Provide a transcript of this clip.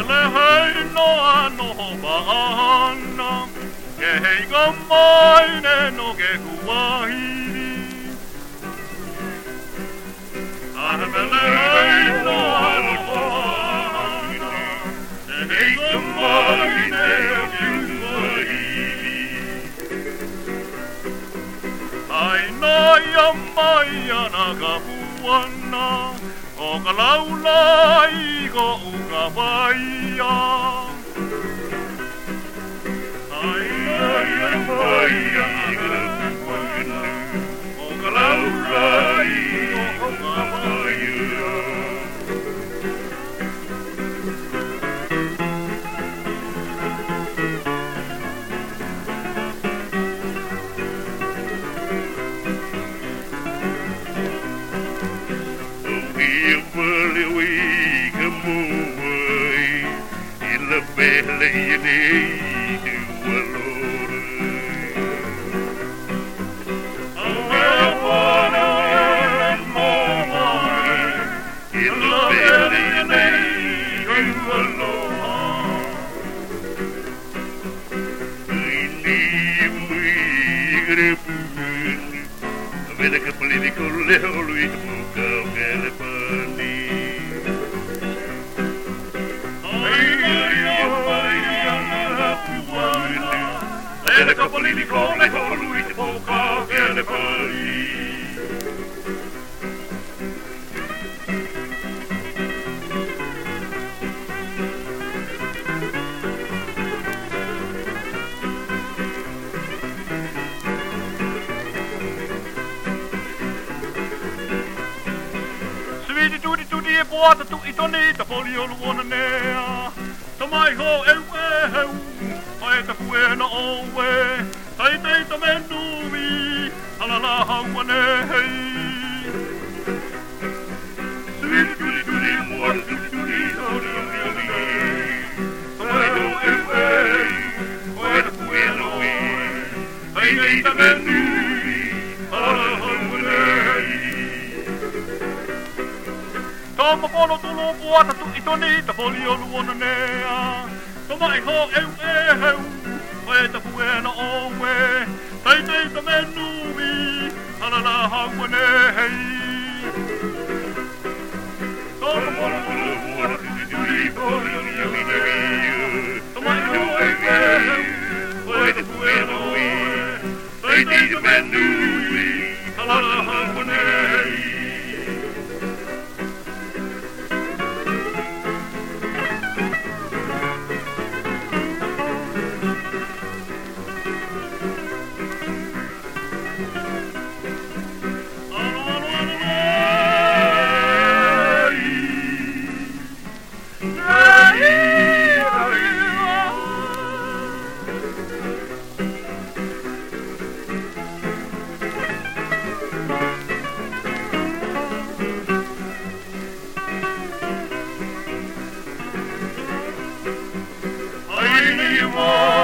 le hei noa no paana, ke hei ka maine no ke kuahiri. Arme le hei noa no paana, ke hei ka maine no ke kuahiri. Ai noia mai ana ka puana, o ka laulai ko uka vaia. Ai noia mai ana ka puana, o ka laulai ko uka vaia. Belle nei tu valore Amore amore il belle nei tu valore Quindi mi grepu vede che politico leo lui buca che le pani Ele capolinico le lui di boca che le pari. Svidi tutti e buota tu I tonita polio luona nea. Tomai ho eu Ai ta kuena owe, tai tei ta menui, alala hawane hei. Sweet tuli tuli mua tuli tuli ori ori ori. Tomai ho ewe, ai ta kuena owe, tai tei ta menui, alala hawane hei. Toma pono tulo puata tu I tonita polio luona nea. Tomai ho eu Oe ta puena owe Tai tei ta menui Alala hawane hei Toma pono tulo puata tuli tuli ori ori ori. Tomai ho eu Oe ta puena owe Tai tei ta menui Alala hawane hei Ai ni mo